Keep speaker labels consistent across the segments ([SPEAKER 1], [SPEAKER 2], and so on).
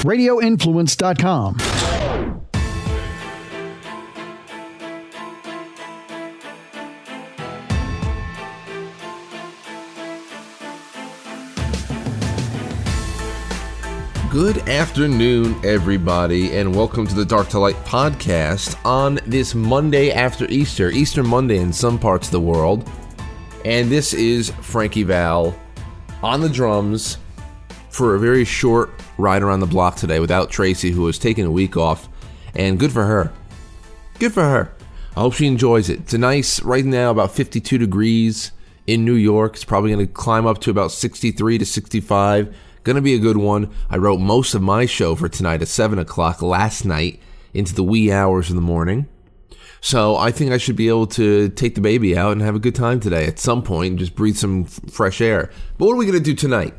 [SPEAKER 1] RadioInfluence.com.
[SPEAKER 2] Good afternoon, everybody, and welcome to the Dark to Light podcast on this Monday after Easter, Easter Monday in some parts of the world. And this is Frankie Val on the drums for a very short ride around the block today without Tracy, who has taken a week off, and good for her. Good for her. I hope she enjoys it. It's a nice, right now, about 52 degrees in New York. It's probably going to climb up to about 63 to 65. Going to be a good one. I wrote most of my show for tonight at 7 o'clock last night into the wee hours of the morning. So I think I should be able to take the baby out and have a good time today at some point and just breathe some fresh air. But what are we going to do tonight?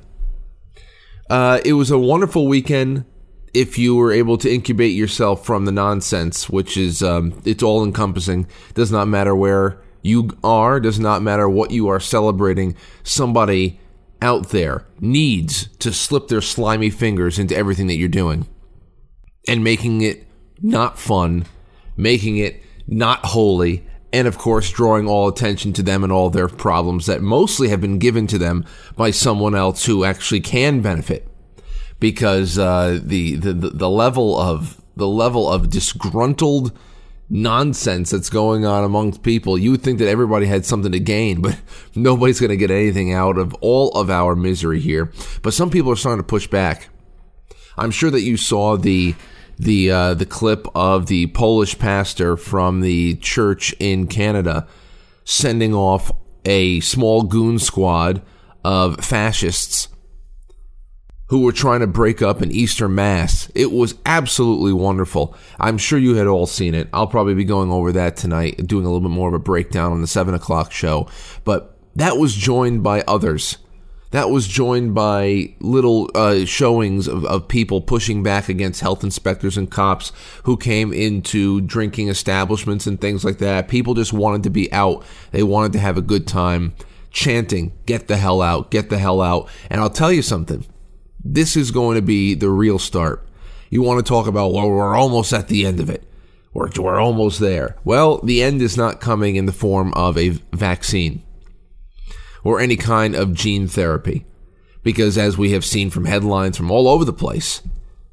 [SPEAKER 2] It was a wonderful weekend if you were able to incubate yourself from the nonsense, which is, it's all encompassing. Does not matter where you are. Does not matter what you are celebrating. Somebody out there needs to slip their slimy fingers into everything that you're doing and making it not fun, making it not holy, and of course drawing all attention to them and all their problems that mostly have been given to them by someone else who actually can benefit, because the level of disgruntled nonsense that's going on amongst people, you would think that everybody had something to gain, but nobody's going to get anything out of all of our misery here. But some people are starting to push back. I'm sure that you saw the clip of the Polish pastor from the church in Canada sending off a small goon squad of fascists who were trying to break up an Easter Mass. It was absolutely wonderful. I'm sure you had all seen it. I'll probably be going over that tonight, doing a little bit more of a breakdown on the 7 o'clock show. But that was joined by others. That was joined by little showings of people pushing back against health inspectors and cops who came into drinking establishments and things like that. People just wanted to be out. They wanted to have a good time, chanting, "Get the hell out, get the hell out." And I'll tell you something. This is going to be the real start. You want to talk about, well, we're almost at the end of it. We're almost there. Well, the end is not coming in the form of a vaccine or any kind of gene therapy. Because as we have seen from headlines from all over the place,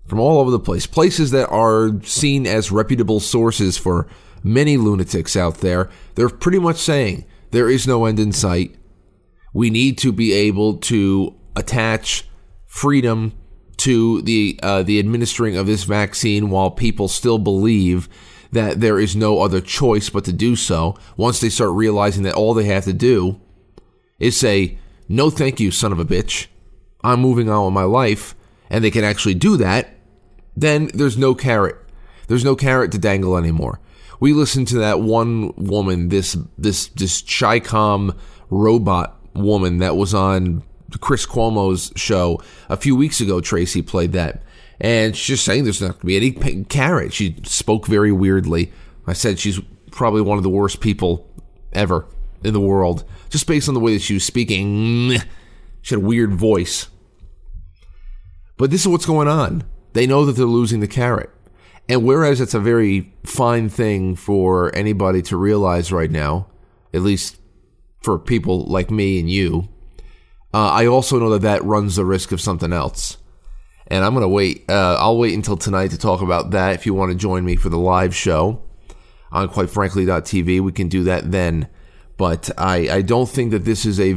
[SPEAKER 2] places that are seen as reputable sources for many lunatics out there, they're pretty much saying there is no end in sight. We need to be able to attach freedom to the administering of this vaccine while people still believe that there is no other choice but to do so. Once they start realizing that all they have to do is say, "No thank you, son of a bitch, I'm moving on with my life," and they can actually do that, then there's no carrot. There's no carrot to dangle anymore. We listened to that one woman, this Chi-Com robot woman that was on Chris Cuomo's show a few weeks ago. Tracy played that, and she's just saying there's not going to be any carrot. She spoke very weirdly. I said she's probably one of the worst people ever in the world, just based on the way that she was speaking. She had a weird voice. But this is what's going on. They know that they're losing the carrot. And whereas it's a very fine thing for anybody to realize right now, at least for people like me and you, I also know that runs the risk of something else. And I'm going to wait. I'll wait until tonight to talk about that. If you want to join me for the live show on quitefrankly.tv, we can do that then. But I don't think that this is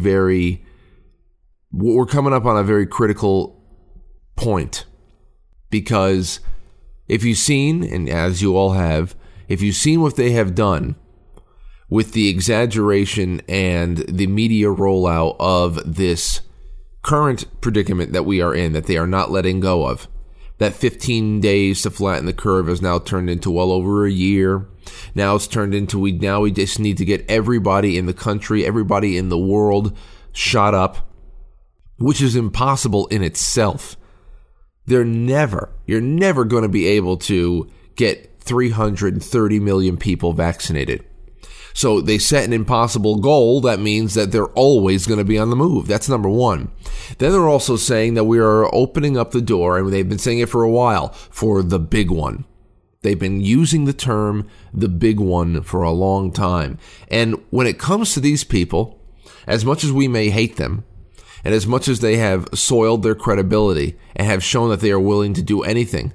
[SPEAKER 2] we're coming up on a very critical point. Because if you've seen, and as you all have, if you've seen what they have done with the exaggeration and the media rollout of this current predicament that we are in, that they are not letting go of. That 15 days to flatten the curve has now turned into well over a year. Now it's turned into we just need to get everybody in the country, everybody in the world shot up, which is impossible in itself. You're never going to be able to get 330 million people vaccinated. So they set an impossible goal. That means that they're always going to be on the move. That's number one. Then they're also saying that we are opening up the door, and they've been saying it for a while, for the big one. They've been using the term the big one for a long time. And when it comes to these people, as much as we may hate them, and as much as they have soiled their credibility and have shown that they are willing to do anything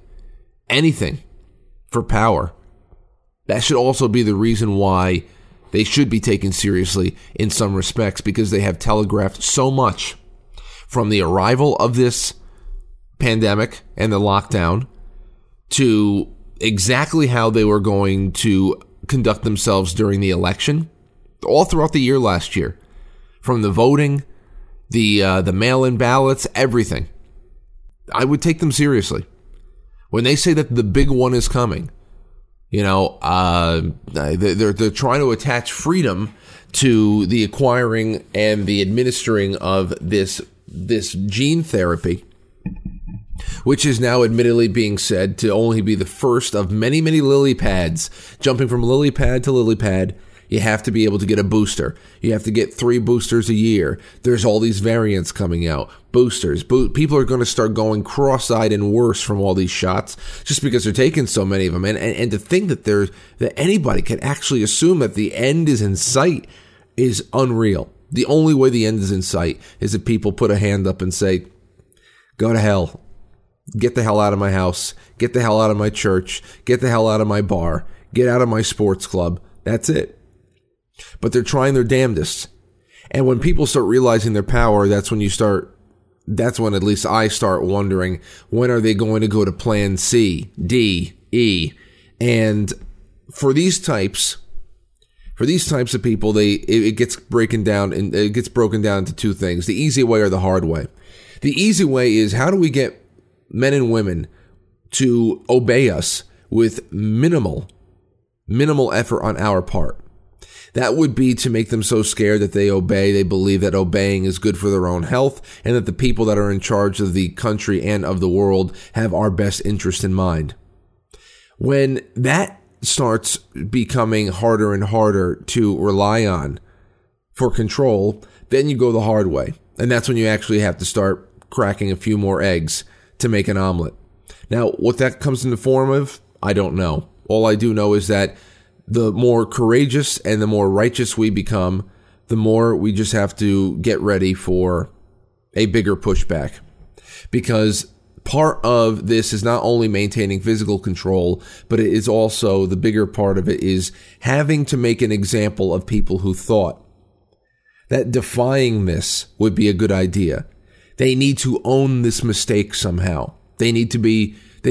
[SPEAKER 2] for power, that should also be the reason why they should be taken seriously in some respects, because they have telegraphed so much from the arrival of this pandemic and the lockdown to exactly how they were going to conduct themselves during the election, all throughout the year last year, from the voting, the mail-in ballots, everything. I would take them seriously. When they say that the big one is coming, they're trying to attach freedom to the acquiring and the administering of this gene therapy, which is now admittedly being said to only be the first of many, many lily pads. Jumping from lily pad to lily pad, you have to be able to get a booster. You have to get 3 boosters a year. There's all these variants coming out. Boosters. People are going to start going cross-eyed and worse from all these shots just because they're taking so many of them. And to think that anybody can actually assume that the end is in sight is unreal. The only way the end is in sight is if people put a hand up and say, go to hell. Get the hell out of my house. Get the hell out of my church. Get the hell out of my bar. Get out of my sports club. That's it. But they're trying their damnedest. And when people start realizing their power, that's when at least I start wondering, when are they going to go to plan C, D, E? And for these types of people, it gets broken down into 2 things: the easy way or the hard way. The easy way is, how do we get men and women to obey us with minimal effort on our part? That would be to make them so scared that they believe that obeying is good for their own health, and that the people that are in charge of the country and of the world have our best interest in mind. When that starts becoming harder and harder to rely on for control, then you go the hard way. And that's when you actually have to start cracking a few more eggs to make an omelet. Now, what that comes in the form of, I don't know. All I do know is that the more courageous and the more righteous we become, the more we just have to get ready for a bigger pushback. Because part of this is not only maintaining physical control, but it is also, the bigger part of it is having to make an example of people who thought that defying this would be a good idea. They need to own this mistake somehow. They need to be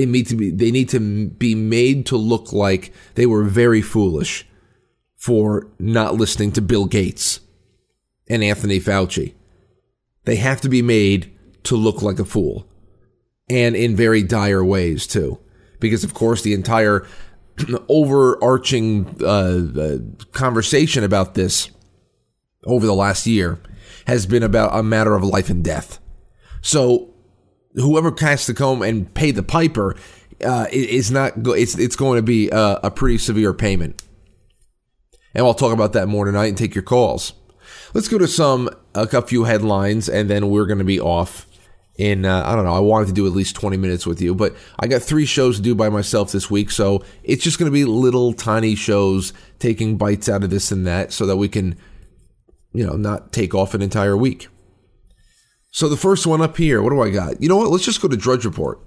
[SPEAKER 2] made to look like they were very foolish for not listening to Bill Gates and Anthony Fauci. They have to be made to look like a fool, and in very dire ways too, because of course the entire overarching conversation about this over the last year has been about a matter of life and death. So whoever cast the comb and paid the piper is not. It's going to be a pretty severe payment, and I'll talk about that more tonight and take your calls. Let's go to a few headlines, and then we're going to be off. I don't know. I wanted to do at least 20 minutes with you, but I got 3 shows to do by myself this week, so it's just going to be little tiny shows taking bites out of this and that, so that we can, not take off an entire week. So the first one up here, what do I got? You know what? Let's just go to Drudge Report.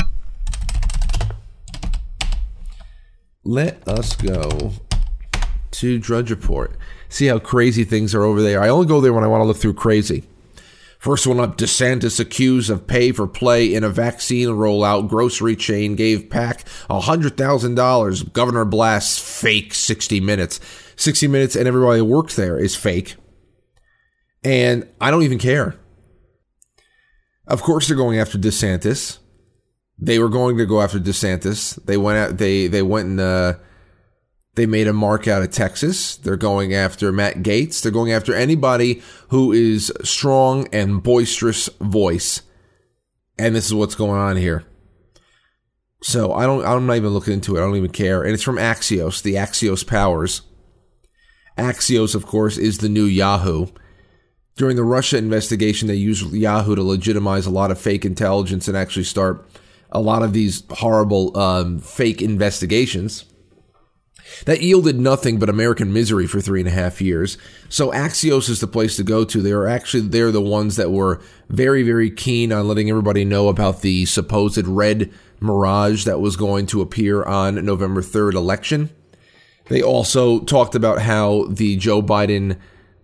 [SPEAKER 2] Let us go to Drudge Report. See how crazy things are over there. I only go there when I want to look through crazy. First one up, DeSantis accused of pay for play in a vaccine rollout. Grocery chain gave PAC $100,000. Governor blasts fake 60 Minutes. 60 Minutes and everybody who works there is fake. And I don't even care. Of course they're going after DeSantis. They were going to go after DeSantis. They went out. They went and they made a mark out of Texas. They're going after Matt Gaetz. They're going after anybody who is strong and boisterous voice. And this is what's going on here. So I'm not even looking into it. I don't even care. And it's from Axios, the Axios powers. Axios, of course, is the new Yahoo. During the Russia investigation, they used Yahoo to legitimize a lot of fake intelligence and actually start a lot of these horrible fake investigations that yielded nothing but American misery for 3.5 years. So Axios is the place to go to. They're the ones that were very, very keen on letting everybody know about the supposed red mirage that was going to appear on November 3rd election. They also talked about how the Joe Biden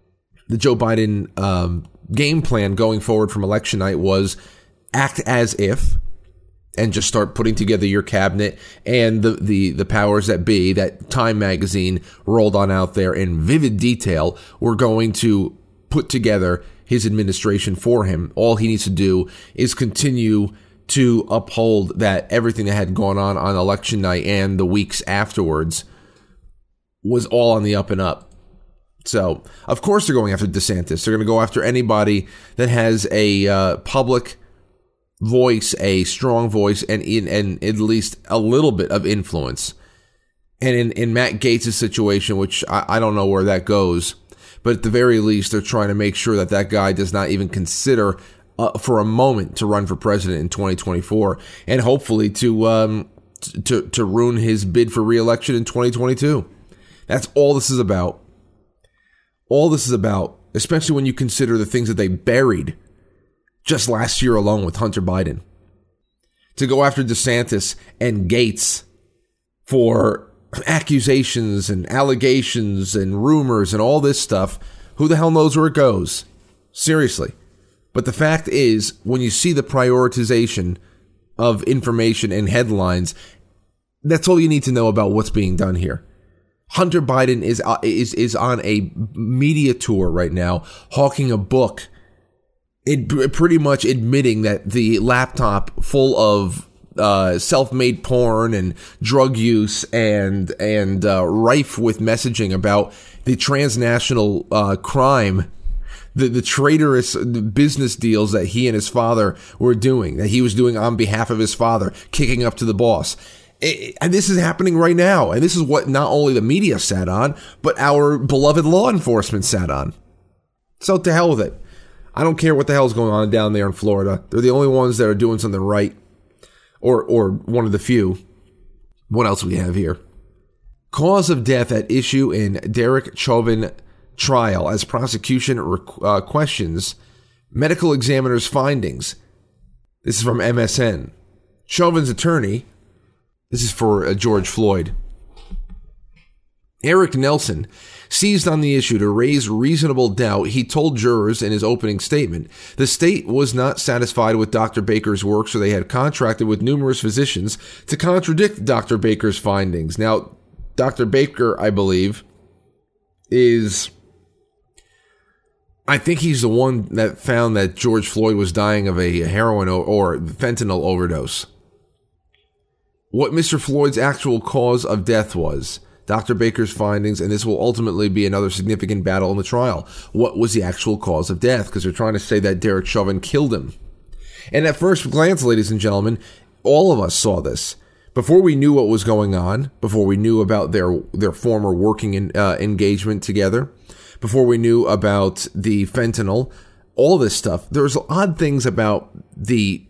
[SPEAKER 2] game plan going forward from election night was act as if, and just start putting together your cabinet and the powers that be that Time magazine rolled on out there in vivid detail. We're going to put together his administration for him. All he needs to do is continue to uphold that everything that had gone on election night and the weeks afterwards was all on the up and up. So, of course, they're going after DeSantis. They're going to go after anybody that has a public voice, a strong voice, and at least a little bit of influence. And in Matt Gaetz' situation, which I don't know where that goes, but at the very least, they're trying to make sure that that guy does not even consider for a moment to run for president in 2024, and hopefully to ruin his bid for re-election in 2022. That's all this is about. All this is about, especially when you consider the things that they buried just last year alone with Hunter Biden. To go after DeSantis and Gaetz for accusations and allegations and rumors and all this stuff, who the hell knows where it goes? Seriously. But the fact is, when you see the prioritization of information and headlines, that's all you need to know about what's being done here. Hunter Biden is on a media tour right now, hawking a book, pretty much admitting that the laptop full of self-made porn and drug use and rife with messaging about the transnational crime, the traitorous business deals that he and his father were doing, that he was doing on behalf of his father, kicking up to the boss. And this is happening right now. And this is what not only the media sat on, but our beloved law enforcement sat on. So to hell with it. I don't care what the hell's going on down there in Florida. They're the only ones that are doing something right. Or one of the few. What else we have here? Cause of death at issue in Derek Chauvin trial as prosecution questions medical examiner's findings. This is from MSN. Chauvin's attorney, this is for George Floyd, Eric Nelson, seized on the issue to raise reasonable doubt. He told jurors in his opening statement the state was not satisfied with Dr. Baker's work, so they had contracted with numerous physicians to contradict Dr. Baker's findings. Now, Dr. Baker, I believe, I think he's the one that found that George Floyd was dying of a heroin or fentanyl overdose. What Mr. Floyd's actual cause of death was, Dr. Baker's findings, and this will ultimately be another significant battle in the trial. What was the actual cause of death? Because they're trying to say that Derek Chauvin killed him. And at first glance, ladies and gentlemen, all of us saw this. Before we knew what was going on, before we knew about their former working engagement together, before we knew about the fentanyl, all this stuff, there's odd things about the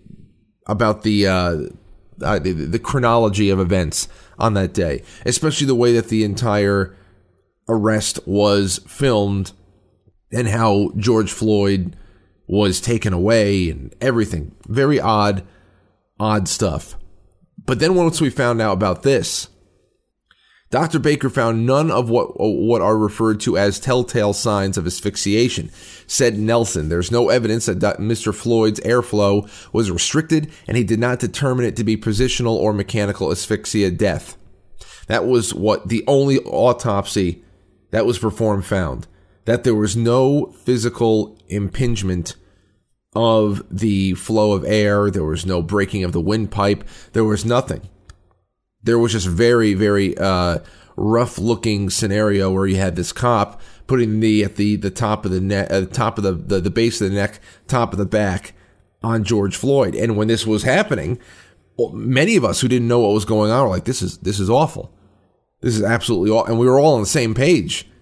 [SPEAKER 2] chronology of events on that day, especially the way that the entire arrest was filmed and how George Floyd was taken away and everything. Very odd stuff. But then once we found out about this, Dr. Baker found none of what are referred to as telltale signs of asphyxiation. Said Nelson, there's no evidence that Mr. Floyd's airflow was restricted, and he did not determine it to be positional or mechanical asphyxia death. That was what the only autopsy that was performed found, that there was no physical impingement of the flow of air. There was no breaking of the windpipe. There was nothing. There was just very, very rough looking scenario where you had this cop putting the at the top of the neck, top of the base of the neck, top of the back on George Floyd. And when this was happening, many of us who didn't know what was going on were like, this is awful. This is absolutely awful. And we were all on the same page.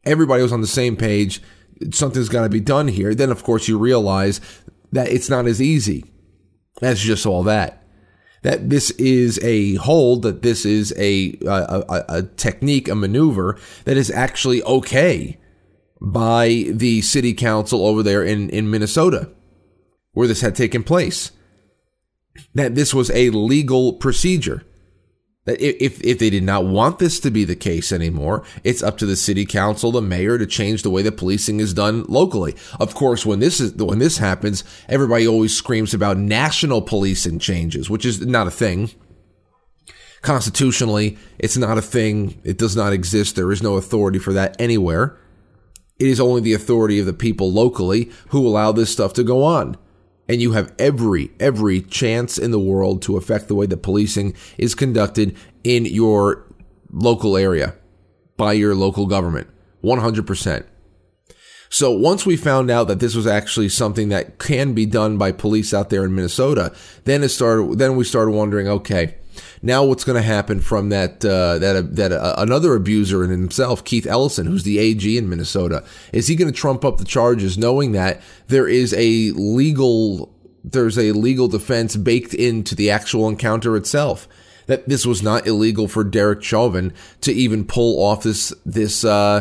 [SPEAKER 2] everybody was on the same page. Something's got to be done here. Then, of course, you realize that it's not as easy as just all that. That this is a hold, that this is a technique, a maneuver that is actually okay by the city council over there in Minnesota, where this had taken place. That this was a legal procedure. That if they did not want this to be the case anymore, it's up to the city council, the mayor, to change the way that policing is done locally. Of course, when this happens, everybody always screams about national policing changes, which is not a thing. Constitutionally, it's not a thing. It does not exist. There is no authority for that anywhere. It is only the authority of the people locally who allow this stuff to go on. And you have every chance in the world to affect the way that policing is conducted in your local area by your local government. 100%. So once we found out that this was actually something that can be done by police out there in Minnesota, then we started wondering, okay, now what's going to happen from that another abuser in himself, Keith Ellison, who's the AG in Minnesota? Is he going to trump up the charges, knowing that there's a legal defense baked into the actual encounter itself? That this was not illegal for Derek Chauvin to even pull off this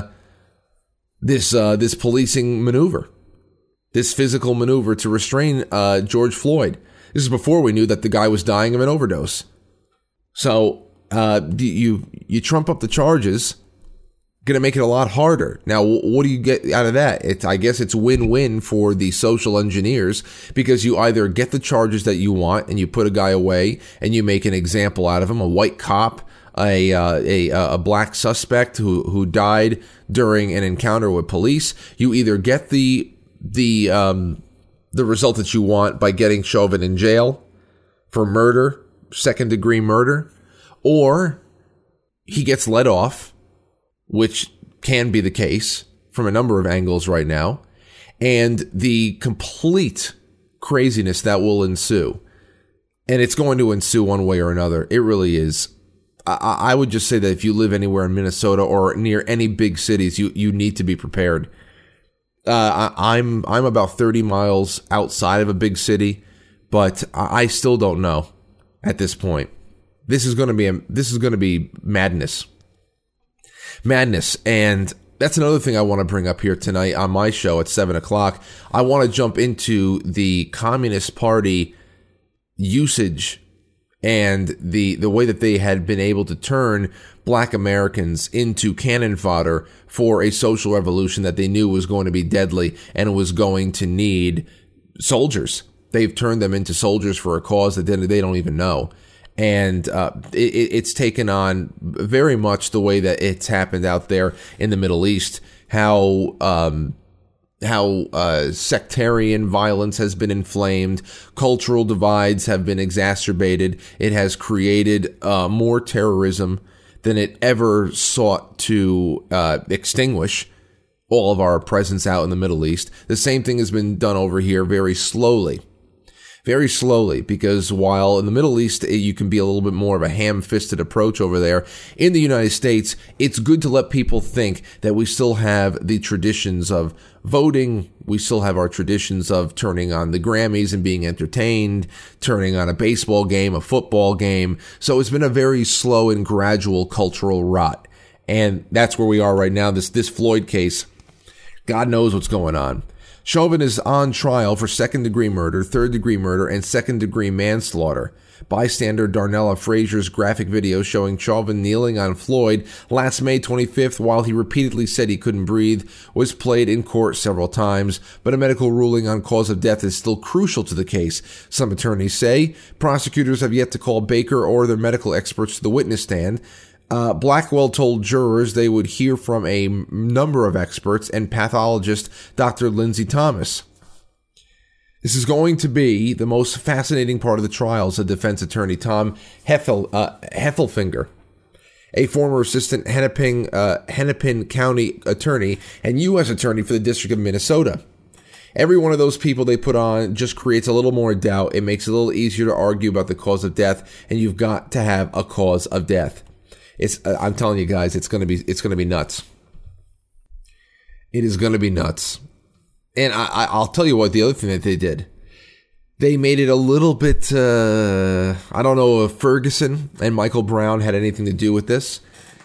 [SPEAKER 2] policing maneuver, this physical maneuver to restrain George Floyd. This is before we knew that the guy was dying of an overdose. So you trump up the charges, going to make it a lot harder. Now, what do you get out of that? I guess it's win-win for the social engineers, because you either get the charges that you want and you put a guy away and you make an example out of him, a white cop, a black suspect who died during an encounter with police. You either get the result that you want by getting Chauvin in jail for murder, second-degree murder, or he gets let off, which can be the case from a number of angles right now, and the complete craziness that will ensue. And it's going to ensue one way or another. It really is. I would just say that if you live anywhere in Minnesota or near any big cities, you need to be prepared. I'm about 30 miles outside of a big city, but I still don't know at this point. This is going to be madness. Madness. And that's another thing I want to bring up here tonight on my show at 7:00. I want to jump into the Communist Party usage and the way that they had been able to turn black Americans into cannon fodder for a social revolution that they knew was going to be deadly and was going to need soldiers. They've turned them into soldiers for a cause that they don't even know. And it's taken on very much the way that it's happened out there in the Middle East, how sectarian violence has been inflamed, cultural divides have been exacerbated. It has created more terrorism than it ever sought to extinguish all of our presence out in the Middle East. The same thing has been done over here very slowly, because while in the Middle East you can be a little bit more of a ham-fisted approach over there, in the United States, it's good to let people think that we still have the traditions of voting. We still have our traditions of turning on the Grammys and being entertained, turning on a baseball game, a football game. So it's been a very slow and gradual cultural rot. And that's where we are right now. This Floyd case, God knows what's going on. Chauvin is on trial for second-degree murder, third-degree murder, and second-degree manslaughter. Bystander Darnella Frazier's graphic video showing Chauvin kneeling on Floyd last May 25th while he repeatedly said he couldn't breathe was played in court several times, but a medical ruling on cause of death is still crucial to the case, some attorneys say. Prosecutors have yet to call Baker or their medical experts to the witness stand. Blackwell told jurors they would hear from a number of experts and pathologist Dr. Lindsay Thomas. This is going to be the most fascinating part of the trial, said defense attorney Tom Heffelfinger, a former assistant Hennepin County attorney and U.S. attorney for the District of Minnesota. Every one of those people they put on just creates a little more doubt. It makes it a little easier to argue about the cause of death, and you've got to have a cause of death. I'm telling you guys, it's going to be nuts. It is going to be nuts. And I'll tell you what, the other thing that they did, they made it a little bit, I don't know if Ferguson and Michael Brown had anything to do with this,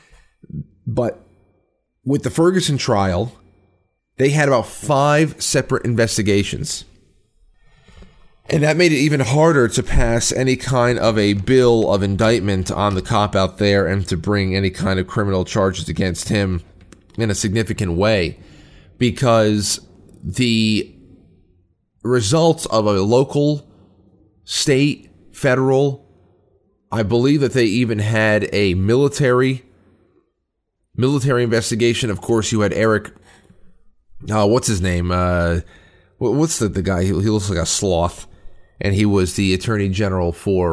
[SPEAKER 2] but with the Ferguson trial, they had about 5 separate investigations. And that made it even harder to pass any kind of a bill of indictment on the cop out there and to bring any kind of criminal charges against him in a significant way, because the results of a local, state, federal, I believe that they even had a military investigation. Of course, you had Eric, what's his name? What's the guy? He looks like a sloth. And he was the attorney general for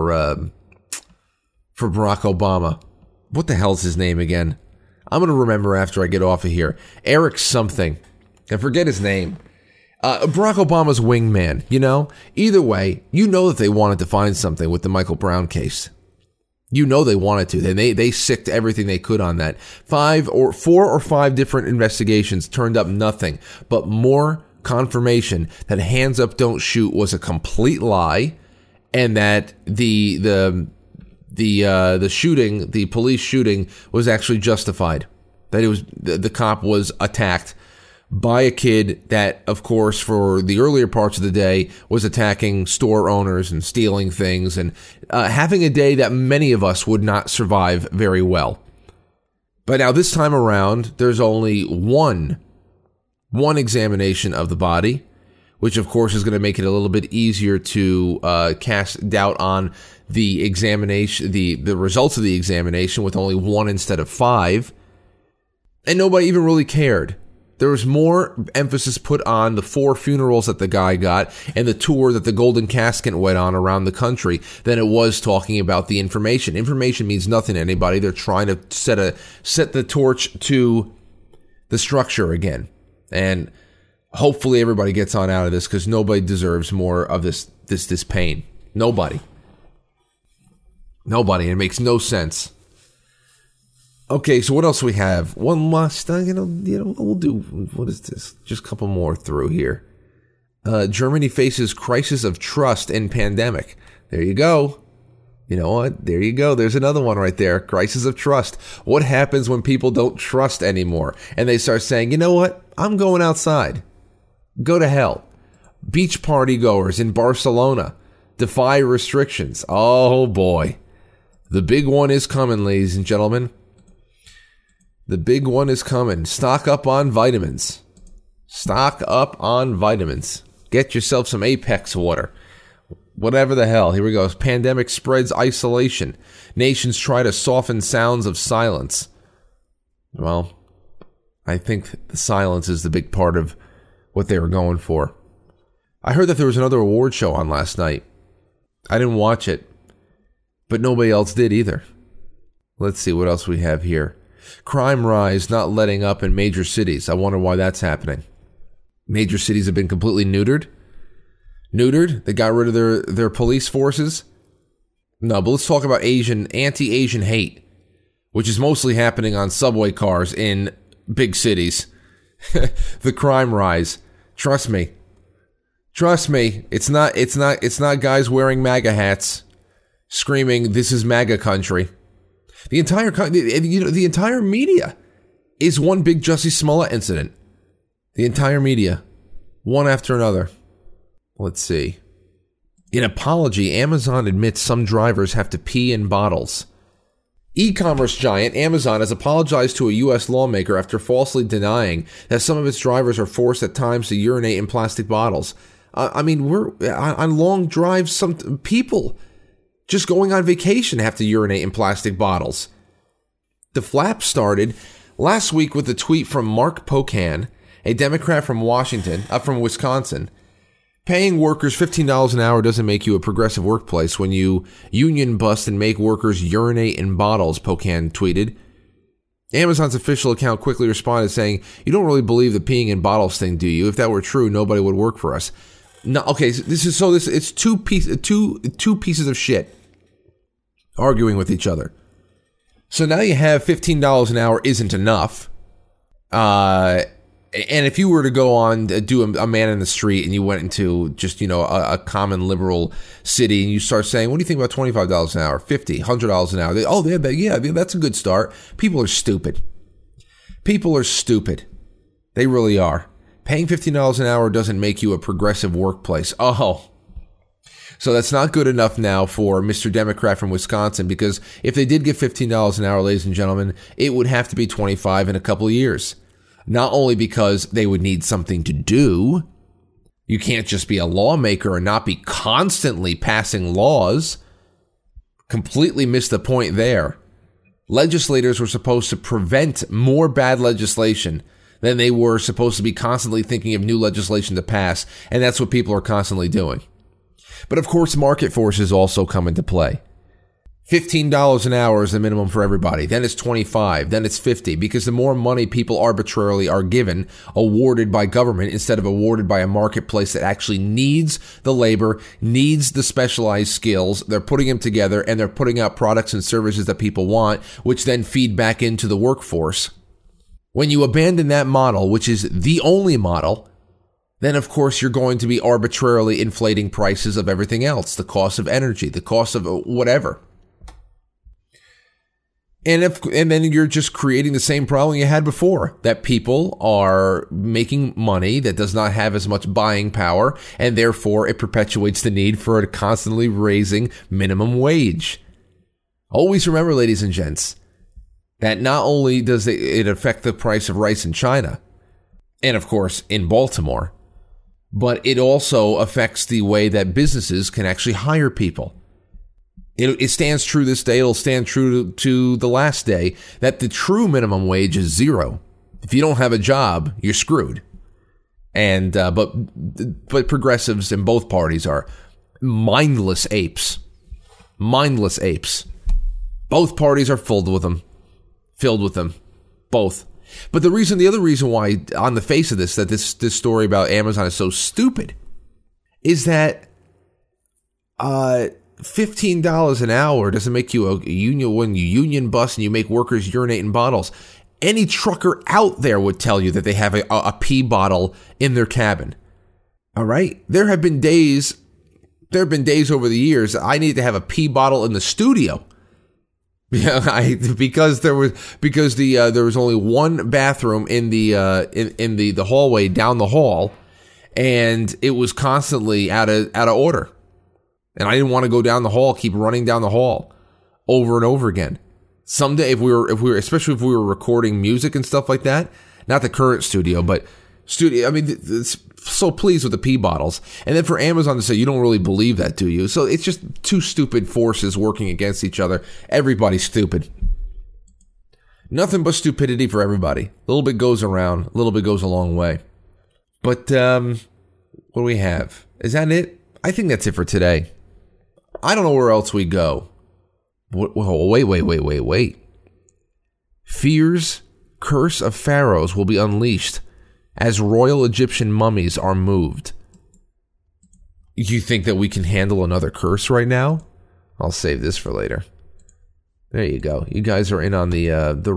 [SPEAKER 2] Barack Obama. What the hell's his name again? I'm going to remember after I get off of here. Eric something. I forget his name. Barack Obama's wingman, you know? Either way, you know that they wanted to find something with the Michael Brown case. You know they wanted to. They sicked everything they could on that. 4 or 5 different investigations turned up nothing but more confirmation that hands up, don't shoot was a complete lie, and that the shooting, the police shooting, was actually justified. That it was the cop was attacked by a kid that, of course, for the earlier parts of the day, was attacking store owners and stealing things and having a day that many of us would not survive very well. But now this time around, there's only one examination of the body, which of course is going to make it a little bit easier to cast doubt on the examination, the results of the examination, with only 1 instead of 5. And nobody even really cared. There was more emphasis put on the 4 funerals that the guy got and the tour that the Golden Casket went on around the country than it was talking about the information. Information means nothing to anybody. They're trying to set the torch to the structure again. And hopefully everybody gets on out of this, because nobody deserves more of this pain. Nobody. It makes no sense. Okay, so what else we have? One last, we'll do, what is this? Just a couple more through here. Germany faces crisis of trust in pandemic. There you go. You know what? There you go. There's another one right there. Crisis of trust. What happens when people don't trust anymore and they start saying, you know what? I'm going outside. Go to hell. Beach party goers in Barcelona defy restrictions. Oh boy. The big one is coming, ladies and gentlemen. The big one is coming. Stock up on vitamins. Stock up on vitamins. Get yourself some Apex water. Whatever the hell. Here we go. Pandemic spreads isolation. Nations try to soften sounds of silence. Well, I think the silence is the big part of what they were going for. I heard that there was another award show on last night. I didn't watch it, but nobody else did either. Let's see what else we have here. Crime rise not letting up in major cities. I wonder why that's happening. Major cities have been completely neutered. They got rid of their police forces. No, but let's talk about anti-Asian hate, which is mostly happening on subway cars in big cities. The crime rise. Trust me. It's not guys wearing MAGA hats screaming, "This is MAGA country." The entire media is one big Jussie Smollett incident. The entire media, one after another. Let's see. In apology, Amazon admits some drivers have to pee in bottles. E-commerce giant Amazon has apologized to a U.S. lawmaker after falsely denying that some of its drivers are forced at times to urinate in plastic bottles. We're on long drives. Some people just going on vacation have to urinate in plastic bottles. The flap started last week with a tweet from Mark Pocan, a Democrat from Wisconsin. Paying workers $15 an hour doesn't make you a progressive workplace when you union bust and make workers urinate in bottles, Pocan tweeted. Amazon's official account quickly responded saying, "You don't really believe the peeing in bottles thing, do you? If that were true, nobody would work for us." No, okay, it's two pieces of shit arguing with each other. So now you have $15 an hour isn't enough. And if you were to go on do a man in the street and you went into just, a common liberal city and you start saying, what do you think about $25 an hour, $50, $100 an hour? Yeah, that's a good start. People are stupid. People are stupid. They really are. Paying $15 an hour doesn't make you a progressive workplace. Oh, so that's not good enough now for Mr. Democrat from Wisconsin, because if they did get $15 an hour, ladies and gentlemen, it would have to be $25 in a couple of years. Not only because they would need something to do. You can't just be a lawmaker and not be constantly passing laws. Completely missed the point there. Legislators were supposed to prevent more bad legislation than they were supposed to be constantly thinking of new legislation to pass, and that's what people are constantly doing. But of course, market forces also come into play. $15 an hour is the minimum for everybody. Then it's $25. Then it's $50, because the more money people arbitrarily are given, awarded by government instead of awarded by a marketplace that actually needs the labor, needs the specialized skills, they're putting them together and they're putting out products and services that people want, which then feed back into the workforce. When you abandon that model, which is the only model, then of course you're going to be arbitrarily inflating prices of everything else, the cost of energy, the cost of whatever. And then you're just creating the same problem you had before, that people are making money that does not have as much buying power, and therefore it perpetuates the need for a constantly raising minimum wage. Always remember, ladies and gents, that not only does it affect the price of rice in China, and of course in Baltimore, but it also affects the way that businesses can actually hire people. It stands true this day. It'll stand true to the last day, that the true minimum wage is zero. If you don't have a job, you're screwed. And but progressives in both parties are mindless apes. Mindless apes. Both parties are filled with them. Both. But the other reason why, on the face of this, that this story about Amazon is so stupid, is that $15 an hour doesn't make you a union. When you union bust and you make workers urinate in bottles, any trucker out there would tell you that they have a pee bottle in their cabin. All right? There have been days over the years that I need to have a pee bottle in the studio. Yeah, because there was only one bathroom in the hallway down the hall, and it was constantly out of order. And I didn't want to go down the hall, keep running down the hall over and over again. Someday, especially if we were recording music and stuff like that, not the current studio, but studio, I mean, it's so pleased with the pee bottles. And then for Amazon to say, you don't really believe that, do you? So it's just two stupid forces working against each other. Everybody's stupid. Nothing but stupidity for everybody. A little bit goes around, a little bit goes a long way. But what do we have? Is that it? I think that's it for today. I don't know where else we go. Wait. Fear's curse of pharaohs will be unleashed as royal Egyptian mummies are moved. You think that we can handle another curse right now? I'll save this for later. There you go. You guys are in on the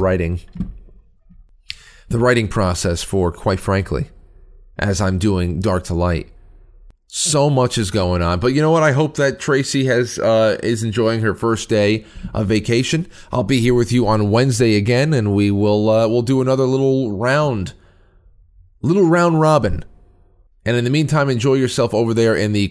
[SPEAKER 2] writing process for, quite frankly, as I'm doing Dark to Light. So much is going on, but you know what? I hope that Tracy is enjoying her first day of vacation. I'll be here with you on Wednesday again, and we'll do another little round robin. And in the meantime, enjoy yourself over there in the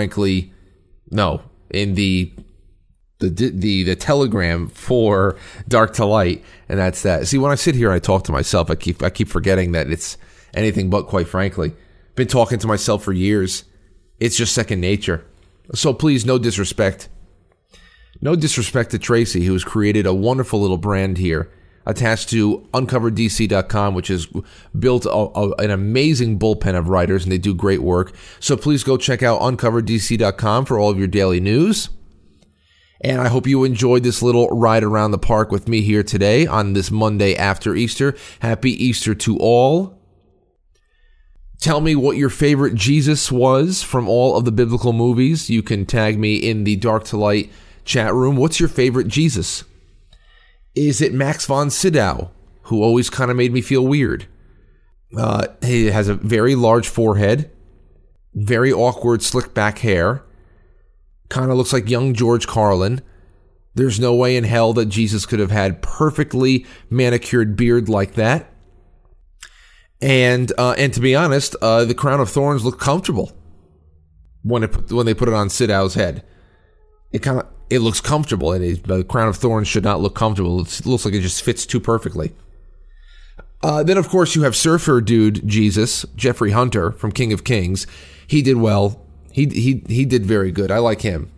[SPEAKER 2] the Telegram for Dark to Light, and that's that. See, when I sit here and I talk to myself, I keep forgetting that it's anything but, quite frankly. Been talking to myself for years. It's just second nature. So please, no disrespect. No disrespect to Tracy, who has created a wonderful little brand here attached to UncoveredDC.com, which has built an amazing bullpen of writers, and they do great work. So please go check out UncoveredDC.com for all of your daily news. And I hope you enjoyed this little ride around the park with me here today on this Monday after Easter. Happy Easter to all. Tell me what your favorite Jesus was from all of the biblical movies. You can tag me in the Dark to Light chat room. What's your favorite Jesus? Is it Max von Sydow, who always kind of made me feel weird? He has a very large forehead, very awkward slick back hair, kind of looks like young George Carlin. There's no way in hell that Jesus could have had perfectly manicured beard like that. And to be honest, the crown of thorns looked comfortable when they put it on Sydow's head. It looks comfortable, and the crown of thorns should not look comfortable. It looks like it just fits too perfectly. Then, of course, you have surfer dude Jesus, Jeffrey Hunter from King of Kings. He did well. He did very good. I like him.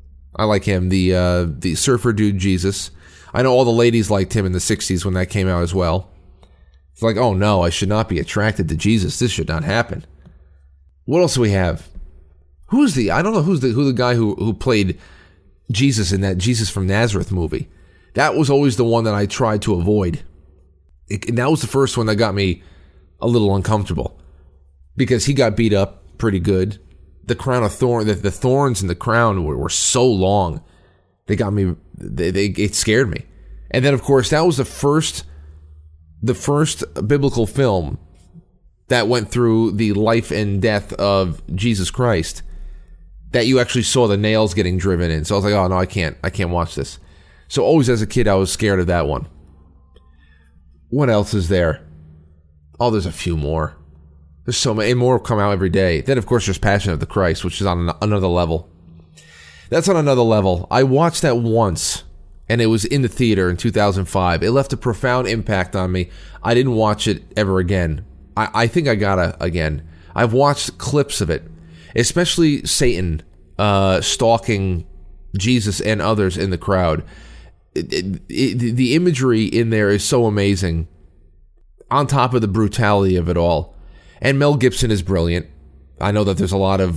[SPEAKER 2] The surfer dude Jesus. I know all the ladies liked him in the 60s when that came out as well. It's like, oh no, I should not be attracted to Jesus. This should not happen. What else do we have? I don't know who the guy who played Jesus in that Jesus from Nazareth movie. That was always the one that I tried to avoid. And that was the first one that got me a little uncomfortable because he got beat up pretty good. The crown of thorn, the thorns in the crown were so long. They got me. It scared me. And then, of course, that was the first biblical film that went through the life and death of Jesus Christ that you actually saw the nails getting driven in. So I was like, oh no, I can't watch this. So always as a kid, I was scared of that one. What else is there? Oh, there's a few more. There's so many, and more come out every day. Then, of course, there's Passion of the Christ, which is on another level. That's on another level. I watched that once, and it was in the theater in 2005. It left a profound impact on me. I didn't watch it ever again. I think I gotta again. I've watched clips of it, especially Satan stalking Jesus and others in the crowd. The imagery in there is so amazing, on top of the brutality of it all. And Mel Gibson is brilliant. I know that there's a lot of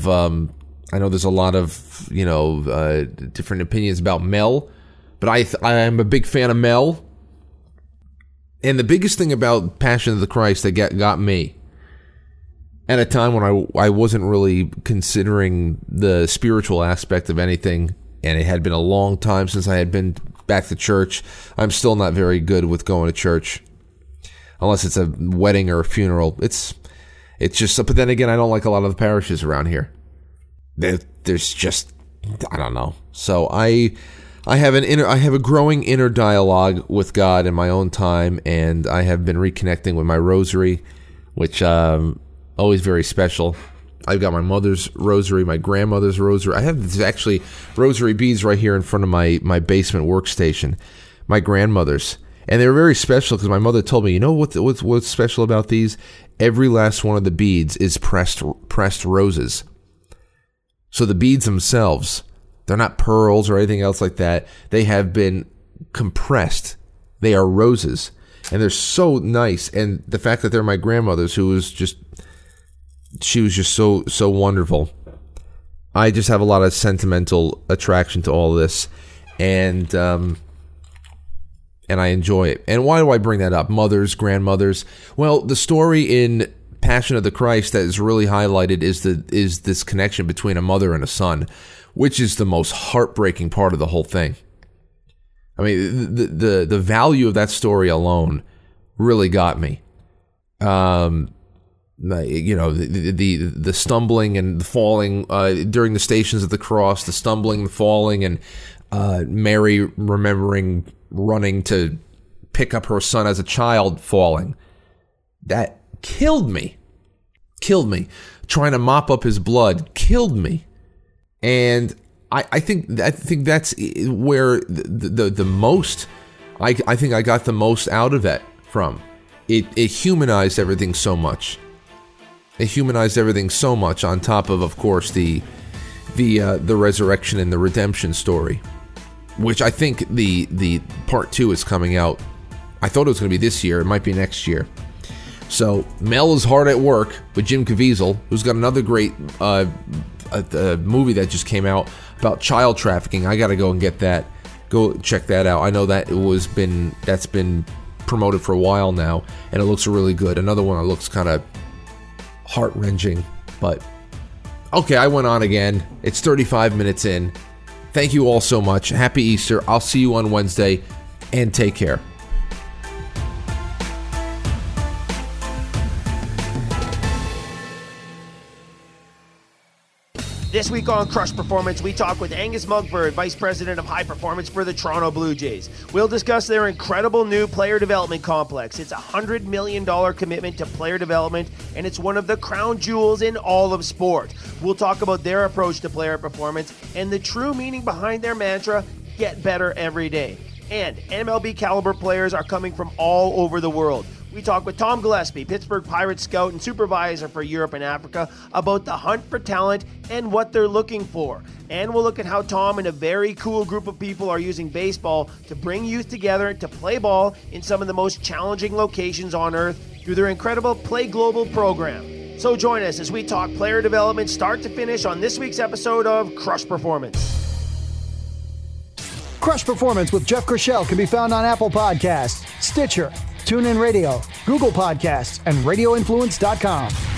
[SPEAKER 2] different opinions about Mel, but I am a big fan of Mel. And the biggest thing about Passion of the Christ that got me, at a time when I wasn't really considering the spiritual aspect of anything, and it had been a long time since I had been back to church. I'm still not very good with going to church, unless it's a wedding or a funeral. It's just, but then again, I don't like a lot of the parishes around here. There's just, I don't know. So I have a growing inner dialogue with God in my own time, and I have been reconnecting with my rosary, which always very special. I've got my mother's rosary, my grandmother's rosary. I have these actually rosary beads right here in front of my basement workstation, my grandmother's. And they were very special because my mother told me, you know what's special about these? Every last one of the beads is pressed roses. So the beads themselves, they're not pearls or anything else like that. They have been compressed. They are roses. And they're so nice. And the fact that they're my grandmother's, she was just so wonderful. I just have a lot of sentimental attraction to all this. And I enjoy it. And why do I bring that up? Mothers, grandmothers. Well, the story in Passion of the Christ that is really highlighted is this connection between a mother and a son, which is the most heartbreaking part of the whole thing. I mean, the value of that story alone really got me. The stumbling and the falling during the Stations of the Cross, the stumbling, the falling, and Mary remembering running to pick up her son as a child, falling. That killed me. Trying to mop up his blood killed me. And I think that's where the most I think I got the most out of that from. It humanized everything so much. It humanized everything so much, on top of course, the resurrection and the redemption story, which I think the part 2 is coming out. I thought it was going to be this year. It might be next year. So Mel is hard at work with Jim Caviezel, who's got another great movie that just came out about child trafficking. I got to go and get that. Go check that out. I know that that's been promoted for a while now, and it looks really good. Another one that looks kind of heart-wrenching, but okay, I went on again. It's 35 minutes in. Thank you all so much. Happy Easter. I'll see you on Wednesday, and take care.
[SPEAKER 1] This week on Crush Performance, we talk with Angus Mugford, Vice President of High Performance for the Toronto Blue Jays. We'll discuss their incredible new player development complex. It's a $100 million commitment to player development, and it's one of the crown jewels in all of sport. We'll talk about their approach to player performance and the true meaning behind their mantra, get better every day. And MLB caliber players are coming from all over the world. We talk with Tom Gillespie, Pittsburgh Pirates scout and supervisor for Europe and Africa, about the hunt for talent and what they're looking for. And we'll look at how Tom and a very cool group of people are using baseball to bring youth together to play ball in some of the most challenging locations on earth through their incredible Play Global program. So join us as we talk player development start to finish on this week's episode of Crush Performance.
[SPEAKER 3] Crush Performance with Jeff Krischel can be found on Apple Podcasts, Stitcher, TuneIn Radio, Google Podcasts, and RadioInfluence.com.